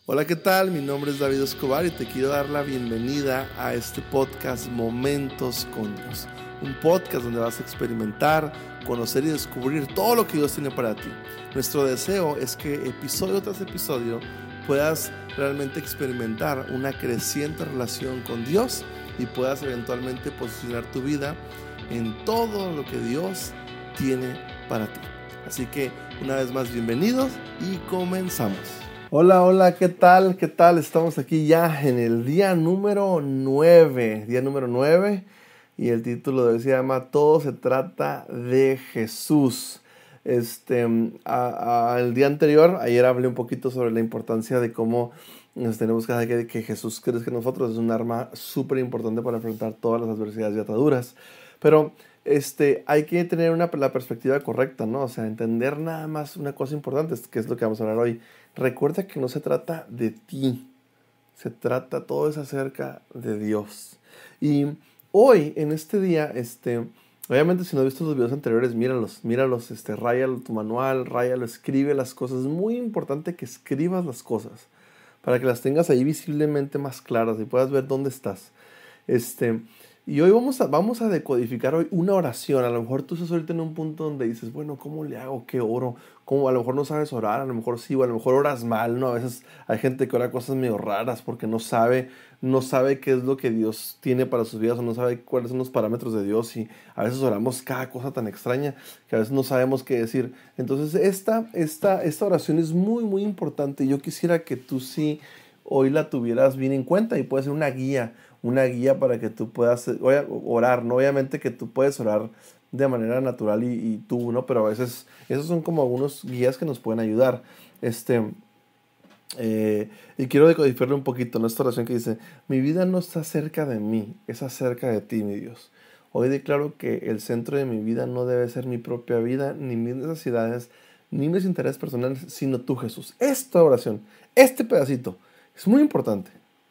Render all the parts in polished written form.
Hola, ¿qué tal? Mi nombre es David Escobar y te quiero dar la bienvenida a este podcast Momentos con Dios. Un podcast donde vas a experimentar, conocer y descubrir todo lo que Dios tiene para ti. Nuestro deseo es que episodio tras episodio puedas realmente experimentar una creciente relación con Dios y puedas eventualmente posicionar tu vida en todo lo que Dios tiene para ti. Así que una vez más, bienvenidos y comenzamos. Hola, ¿qué tal? Estamos aquí ya en el día número 9, y el título de hoy se llama Todo se trata de Jesús. El día anterior, ayer hablé un poquito sobre la importancia de cómo nos tenemos que dejar que Jesús crezca en nosotros. Es un arma súper importante para enfrentar todas las adversidades y ataduras. Pero hay que tener la perspectiva correcta, ¿no? O sea, entender nada más una cosa importante, que es lo que vamos a hablar hoy. Recuerda que no se trata de ti, todo es acerca de Dios. Y hoy, en este día, obviamente si no has visto los videos anteriores, míralos, ráyalo tu manual, ráyalo, escribe las cosas. Es muy importante que escribas las cosas para que las tengas ahí visiblemente más claras y puedas ver dónde estás. Y hoy vamos a decodificar hoy una oración. A lo mejor tú estás ahorita en un punto donde dices, bueno, ¿cómo le hago? ¿Qué oro? ¿Cómo? A lo mejor no sabes orar, a lo mejor sí, o a lo mejor oras mal, ¿no? A veces hay gente que ora cosas medio raras porque no sabe qué es lo que Dios tiene para sus vidas o no sabe cuáles son los parámetros de Dios, y a veces oramos cada cosa tan extraña que a veces no sabemos qué decir. Entonces esta oración es muy, muy importante. Yo quisiera que tú sí hoy la tuvieras bien en cuenta y puede ser una guía para que tú puedas orar, ¿no? Obviamente que tú puedes orar de manera natural y tú, ¿no? Pero a veces esos son como algunos guías que nos pueden ayudar. Y quiero decodificarle un poquito, ¿no? Esta oración que dice: mi vida no está cerca de mí, es acerca de ti, mi Dios. Hoy declaro que el centro de mi vida no debe ser mi propia vida, ni mis necesidades, ni mis intereses personales, sino tú, Jesús. Esta oración, este pedacito, es muy importante.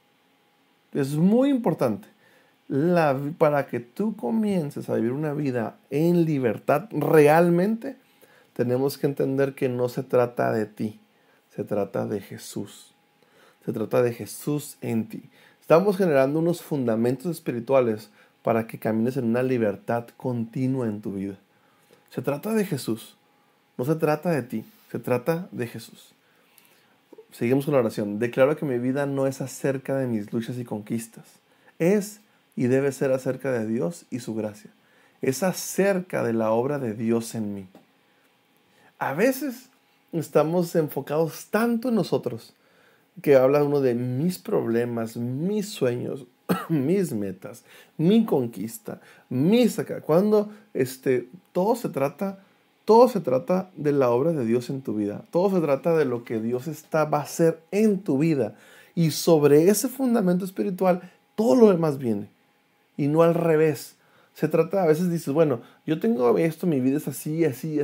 Es muy importante. Para que tú comiences a vivir una vida en libertad realmente, tenemos que entender que no se trata de ti, se trata de Jesús. Se trata de Jesús en ti. Estamos generando unos fundamentos espirituales para que camines en una libertad continua en tu vida. Se trata de Jesús, no se trata de ti, se trata de Jesús. Seguimos con la oración. Declaro que mi vida no es acerca de mis luchas y conquistas. Es y debe ser acerca de Dios y su gracia. Es acerca de la obra de Dios en mí. A veces estamos enfocados tanto en nosotros que habla uno de mis problemas, mis sueños, mis metas, mi conquista, cuando todo se trata de la obra de Dios en tu vida. Todo se trata de lo que Dios va a hacer en tu vida. Y sobre ese fundamento espiritual, todo lo demás viene. Y no al revés. Se trata, a veces dices, bueno, yo tengo esto, mi vida es así.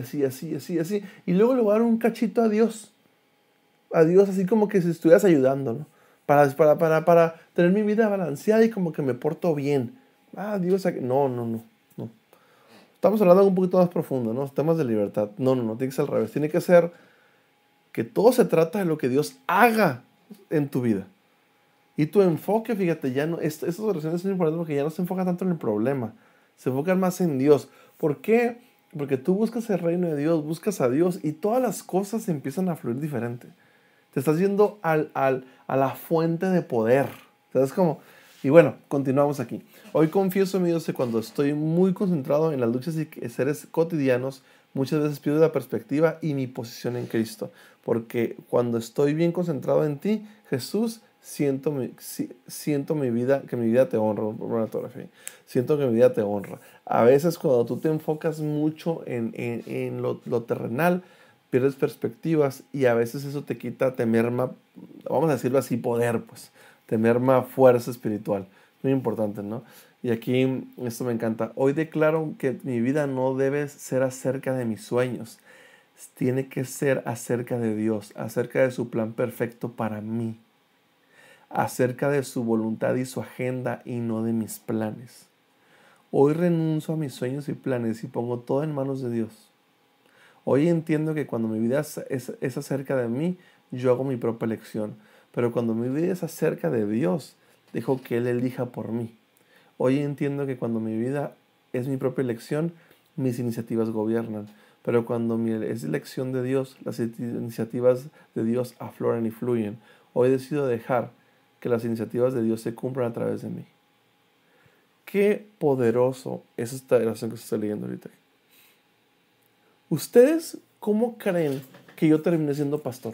Y luego le voy a dar un cachito a Dios. A Dios, así como que si estuvieras ayudando, ¿no? Para tener mi vida balanceada y como que me porto bien. Dios, no. Estamos hablando un poquito más profundo, ¿no? Temas de libertad. No, tiene que ser al revés. Tiene que ser que todo se trata de lo que Dios haga en tu vida. Y tu enfoque, fíjate, ya no, estas oraciones son importantes porque ya no se enfoca tanto en el problema. Se enfocan más en Dios. ¿Por qué? Porque tú buscas el reino de Dios, buscas a Dios y todas las cosas empiezan a fluir diferente. Te estás yendo a la fuente de poder. ¿Sabes cómo? Y bueno, continuamos aquí. Hoy confieso, mi Dios, que cuando estoy muy concentrado en las luchas y seres cotidianos, muchas veces pierdo la perspectiva y mi posición en Cristo. Porque cuando estoy bien concentrado en ti, Jesús, siento mi vida, que mi vida te honra. Siento que mi vida te honra. A veces cuando tú te enfocas mucho en lo terrenal, pierdes perspectivas y a veces eso te merma, vamos a decirlo así, poder, pues. Te merma fuerza espiritual. Muy importante, ¿no? Y aquí esto me encanta. Hoy declaro que mi vida no debe ser acerca de mis sueños. Tiene que ser acerca de Dios, acerca de su plan perfecto para mí, acerca de su voluntad y su agenda y no de mis planes. Hoy renuncio a mis sueños y planes y pongo todo en manos de Dios. Hoy entiendo que cuando mi vida es acerca de mí, yo hago mi propia elección. Pero cuando mi vida es acerca de Dios, dejo que Él elija por mí. Hoy entiendo que cuando mi vida es mi propia elección, mis iniciativas gobiernan. Pero cuando es elección de Dios, las iniciativas de Dios afloran y fluyen. Hoy decido dejar que las iniciativas de Dios se cumplan a través de mí. Qué poderoso es esta oración que se está leyendo ahorita. ¿Ustedes cómo creen que yo terminé siendo pastor?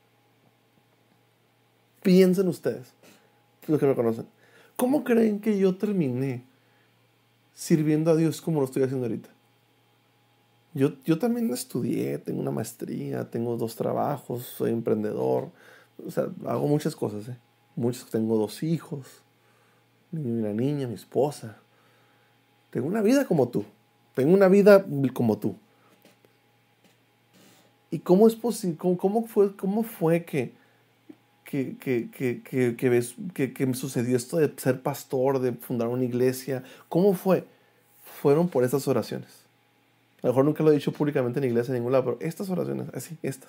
Piensen ustedes, los que me conocen. ¿Cómo creen que yo terminé sirviendo a Dios como lo estoy haciendo ahorita? Yo también estudié, tengo una maestría, tengo 2 trabajos, soy emprendedor. O sea, hago muchas cosas, ¿eh? Tengo 2 hijos, una niña, mi esposa. Tengo una vida como tú. Tengo una vida como tú. ¿Y cómo es posible? ¿Cómo fue que me sucedió esto de ser pastor, de fundar una iglesia? ¿Cómo fue? Fueron por estas oraciones. A lo mejor nunca lo he dicho públicamente en iglesia en ningún lado, pero estas oraciones, así, estas.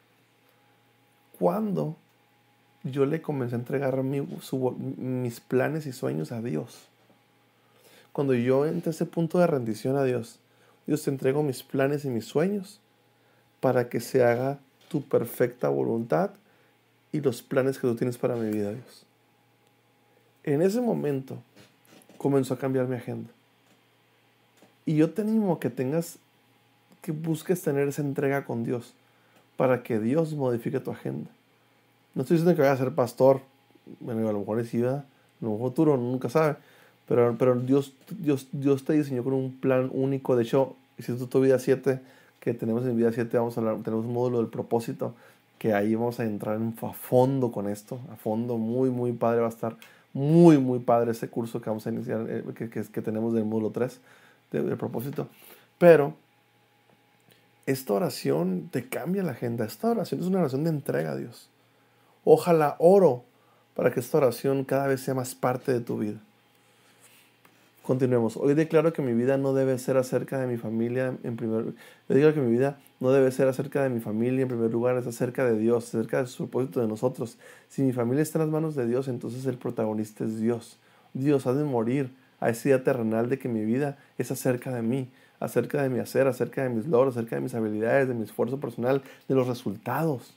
Cuando yo le comencé a entregar mis planes y sueños a Dios. Cuando yo entré a ese punto de rendición a Dios, Dios, te entrego mis planes y mis sueños para que se haga tu perfecta voluntad y los planes que tú tienes para mi vida, Dios. En ese momento comenzó a cambiar mi agenda. Y yo te animo a que busques tener esa entrega con Dios para que Dios modifique tu agenda. No estoy diciendo que vayas a ser pastor, bueno, a lo mejor es vida, en un futuro, nunca sabe, pero Dios te diseñó con un plan único. De hecho, Instituto Vida 7, que tenemos en Vida 7, tenemos un módulo del propósito, que ahí vamos a entrar a fondo con esto, a fondo, muy, muy padre va a estar, muy, muy padre ese curso que vamos a iniciar, que tenemos del módulo 3, del propósito. Pero esta oración te cambia la agenda. Esta oración es una oración de entrega a Dios. Ojalá oro para que esta oración cada vez sea más parte de tu vida. Continuemos. Hoy declaro que mi vida no debe ser acerca de mi familia Yo digo que mi vida no debe ser acerca de mi familia en primer lugar, es acerca de Dios, acerca de su propósito de nosotros. Si mi familia está en las manos de Dios, entonces el protagonista es Dios. Dios ha de morir a esa idea terrenal de que mi vida es acerca de mí, acerca de mi hacer, acerca de mis logros, acerca de mis habilidades, de mi esfuerzo personal, de los resultados.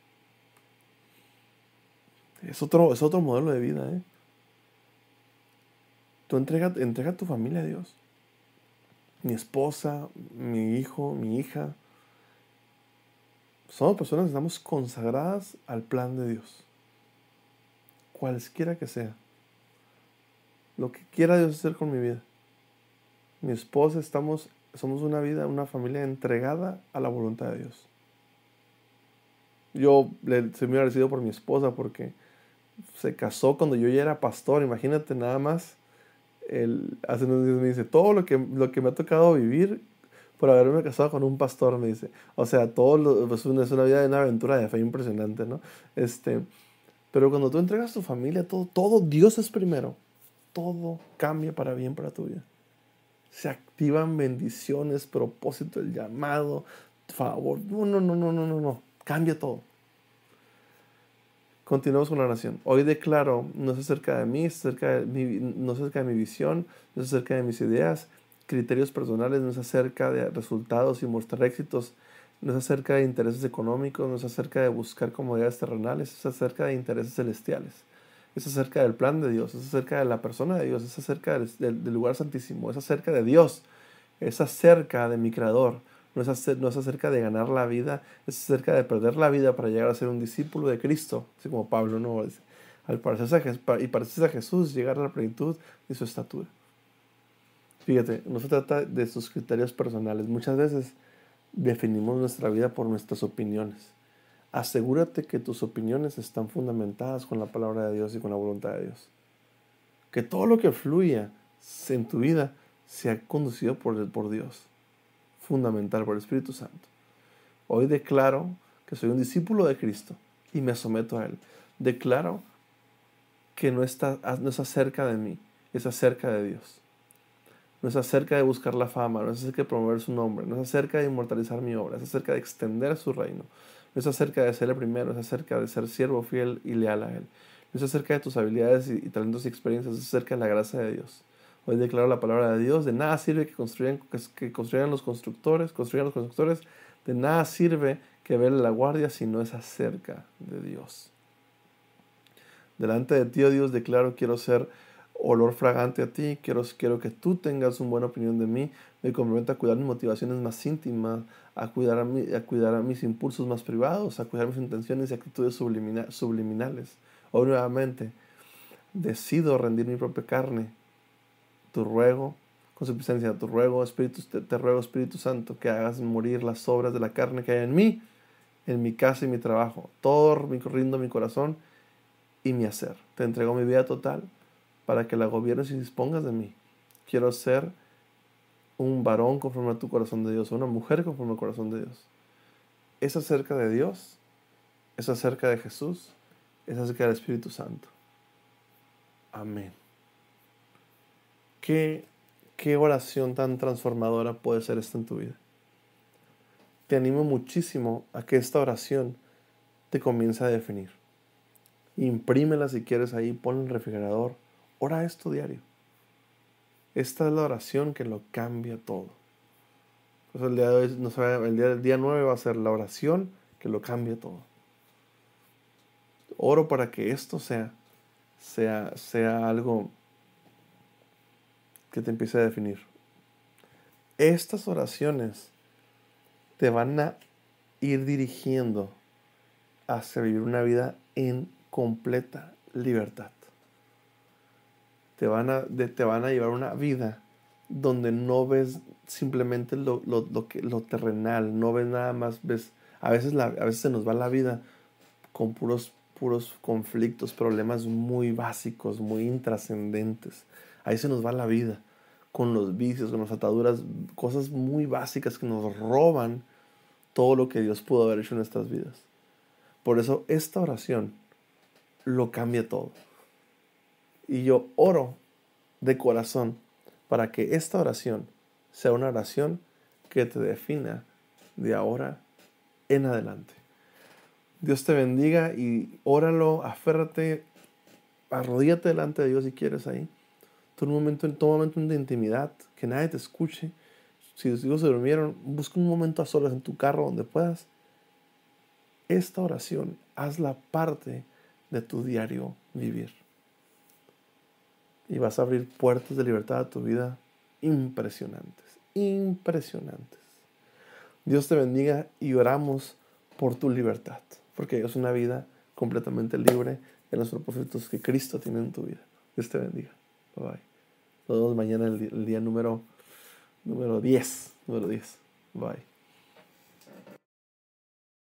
Es otro modelo de vida, ¿eh? Tú entrega tu familia a Dios. Mi esposa, mi hijo, mi hija. Somos personas que estamos consagradas al plan de Dios. Cualquiera que sea. Lo que quiera Dios hacer con mi vida. Mi esposa, somos una familia entregada a la voluntad de Dios. Yo soy muy agradecido por mi esposa porque se casó cuando yo ya era pastor. Imagínate nada más. Hace unos días me dice, todo lo que me ha tocado vivir por haberme casado con un pastor, me dice. O sea, pues es una vida de una aventura de fe impresionante, ¿no? Pero cuando tú entregas tu familia, todo Dios es primero. Todo cambia para bien para tu vida. Se activan bendiciones, propósito, el llamado, favor. No. Cambia todo. Continuamos con la oración. Hoy declaro, no es acerca de mí, no es acerca de mi visión, no es acerca de mis ideas, criterios personales, no es acerca de resultados y mostrar éxitos, no es acerca de intereses económicos, no es acerca de buscar comodidades terrenales, es acerca de intereses celestiales. Es acerca del plan de Dios, es acerca de la persona de Dios, es acerca del lugar santísimo, es acerca de Dios, es acerca de mi Creador. No es acerca de ganar la vida, es acerca de perder la vida para llegar a ser un discípulo de Cristo, así como Pablo, ¿no? Al parecerse a Jesús, llegar a la plenitud de su estatura. Fíjate, no se trata de sus criterios personales. Muchas veces definimos nuestra vida por nuestras opiniones. Asegúrate que tus opiniones están fundamentadas con la palabra de Dios y con la voluntad de Dios. Que todo lo que fluya en tu vida sea conducido por Dios. Fundamental, por el Espíritu Santo. Hoy declaro que soy un discípulo de Cristo y me someto a Él. Declaro que no es acerca de mí, es acerca de Dios. No es acerca de buscar la fama, no es acerca de promover su nombre, no es acerca de inmortalizar mi obra, es acerca de extender su reino. No es acerca de ser el primero, es acerca de ser siervo fiel y leal a Él. No es acerca de tus habilidades y talentos y experiencias, es acerca de la gracia de Dios. Hoy declaro la palabra de Dios. De nada sirve que construyan los constructores, de nada sirve que vele la guardia si no es acerca de Dios. Delante de ti, oh Dios, declaro, quiero ser olor fragante a ti, quiero que tú tengas una buena opinión de mí, me comprometo a cuidar mis motivaciones más íntimas, a cuidar a mis impulsos más privados, a cuidar mis intenciones y actitudes subliminales. Hoy nuevamente decido rendir mi propia carne. Con su presencia, te ruego, Espíritu Santo, que hagas morir las obras de la carne que hay en mí, en mi casa y mi trabajo. Rindo mi corazón y mi hacer. Te entrego mi vida total para que la gobiernes y dispongas de mí. Quiero ser un varón conforme a tu corazón de Dios, o una mujer conforme al corazón de Dios. Es acerca de Dios, es acerca de Jesús, es acerca del Espíritu Santo. Amén. ¿Qué oración tan transformadora puede ser esta en tu vida? Te animo muchísimo a que esta oración te comience a definir. Imprímela si quieres ahí, ponla en el refrigerador. Ora esto diario. Esta es la oración que lo cambia todo. Entonces el día de hoy, el día 9 va a ser la oración que lo cambia todo. Oro para que esto sea algo que te empiece a definir. Estas oraciones te van a ir dirigiendo hacia vivir una vida en completa libertad. Te van a llevar una vida donde no ves simplemente lo terrenal, no ves nada más, a veces se nos va la vida con puros conflictos, problemas muy básicos, muy intrascendentes. Ahí se nos va la vida con los vicios, con las ataduras, cosas muy básicas que nos roban todo lo que Dios pudo haber hecho en nuestras vidas. Por eso esta oración lo cambia todo. Y yo oro de corazón para que esta oración sea una oración que te defina de ahora en adelante. Dios te bendiga y óralo, aférrate, arrodíllate delante de Dios si quieres ahí. Todo momento de intimidad, que nadie te escuche. Si los hijos se durmieron, busca un momento a solas en tu carro donde puedas. Esta oración, hazla parte de tu diario vivir. Y vas a abrir puertas de libertad a tu vida impresionantes, impresionantes. Dios te bendiga y oramos por tu libertad, porque es una vida completamente libre en los propósitos que Cristo tiene en tu vida. Dios te bendiga. Bye bye. Nos vemos mañana el día número 10. Bye.